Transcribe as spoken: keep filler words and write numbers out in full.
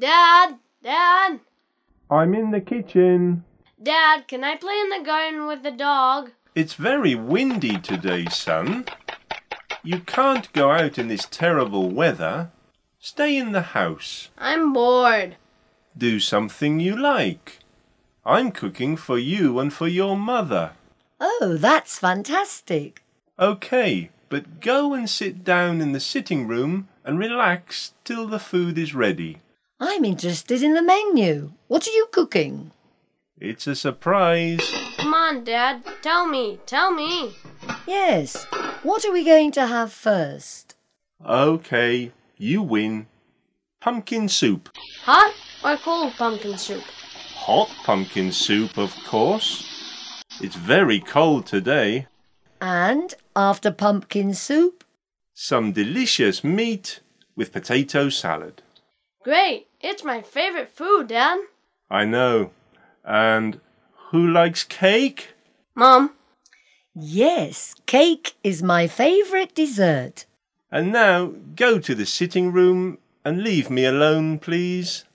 Dad! Dad! I'm in the kitchen. Dad, can I play in the garden with the dog? It's very windy today, son. You can't go out in this terrible weather. Stay in the house. I'm bored. Do something you like. I'm cooking for you and for your mother. Oh, that's fantastic. Okay, but go and sit down in the sitting room and relax till the food is ready. I'm interested in the menu. What are you cooking? It's a surprise. Come on, Dad. Tell me. Tell me. Yes. What are we going to have first? Okay, you win. Pumpkin soup. Hot or cold pumpkin soup? Hot pumpkin soup, of course. It's very cold today. And after pumpkin soup? Some delicious meat with potato salad. Great. It's my favorite food, Dad. I know. And who likes cake? Mom. Yes, cake is my favourite dessert. And now go to the sitting room and leave me alone, please.